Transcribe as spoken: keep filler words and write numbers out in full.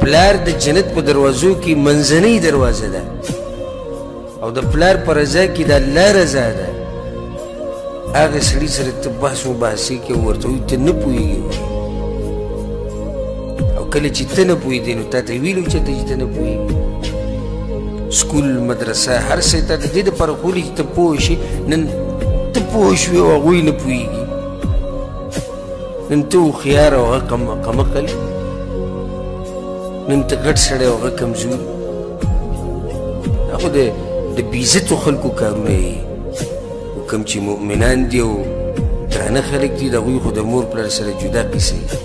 پلار د جنت په دروازو کې منځنۍ دروازه ده او د پلار په رضا کې د الله رضا ده. هغه سړي سره ته بحث مباحثې کې ورته وایي ته نه پوهېږې او کله چې ته نه پوهېدې نو تا ته ویلي وو چې ته نه پوهېږې. سکول مدرسه هر څه تا ته دې دپاره ښولي چې ته پوه شي. نن ته پوه شوې او هغوی نه پوهېږي. نن ته هوښیار او هغه قمقل، نن ته غټ سړی او هغه کمزور. دا خو د بېعزتو خلکو کارونه یې. کوم چې مؤمنان دي او درانه خلک دي د هغوی خو د مور پلار سره جدا قصې